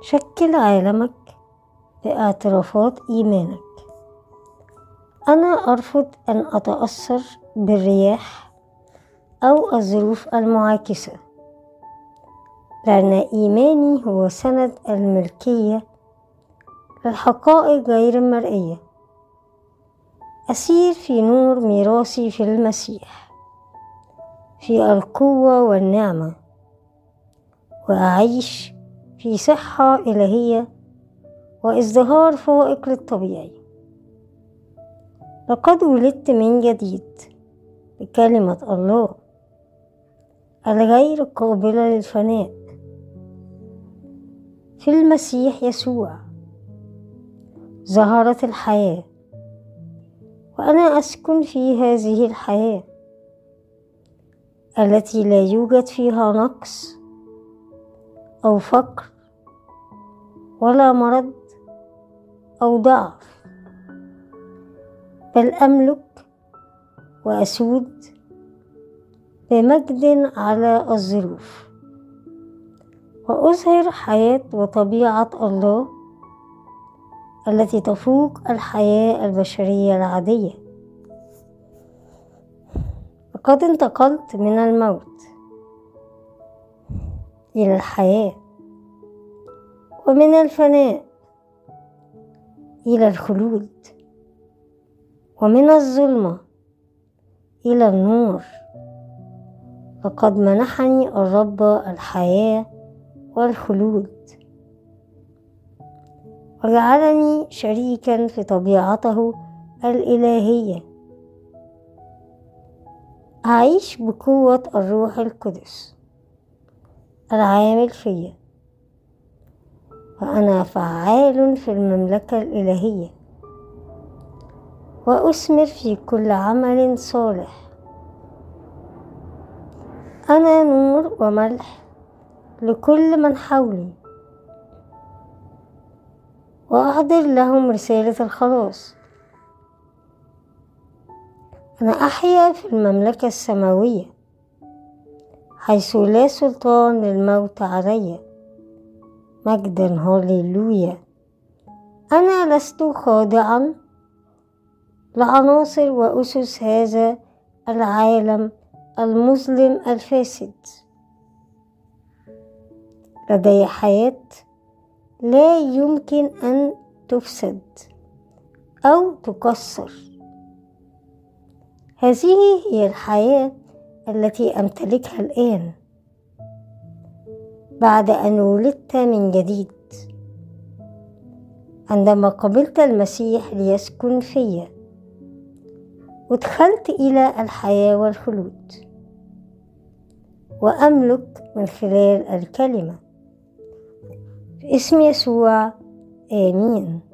شكل عالمك باعترافات إيمانك. أنا أرفض أن أتأثر بالرياح أو الظروف المعاكسة، لأن إيماني هو سند الملكية للحقائق غير المرئية. أسير في نور ميراثي في المسيح، في القوة والنعمة، وأعيش في صحة إلهية وازدهار فائق للطبيعي. لقد ولدت من جديد بكلمة الله الغير قابلة للفناء في المسيح يسوع. ظهرت الحياة وأنا أسكن في هذه الحياة التي لا يوجد فيها نقص أو فقر ولا مرض أو ضعف، بل أملك وأسود بمجد على الظروف، وأظهر حياة وطبيعة الله التي تفوق الحياة البشرية العادية. لقد انتقلت من الموت إلى الحياة، ومن الفناء إلى الخلود، ومن الظلمة إلى النور. لقد منحني الرب الحياة والخلود، وجعلني شريكا في طبيعته الإلهية. أعيش بقوة الروح القدس العامل فيا، وأنا فعال في المملكة الإلهية، وأثمر في كل عمل صالح. أنا نور وملح لكل من حولي، وأحضر لهم رسالة الخلاص. أنا أحيا في المملكة السماوية حيث لا سلطان للموت علي. مجدا هاليلويا. أنا لست خاضعا لعناصر وأسس هذا العالم المظلم الفاسد. لدي حياة لا يمكن أن تفسد أو تكسر. هذه هي الحياة التي أمتلكها الآن بعد أن ولدت من جديد، عندما قبلت المسيح ليسكن فيا، ودخلت إلى الحياة والخلود، وأملك من خلال الكلمة. في اسم يسوع، آمين.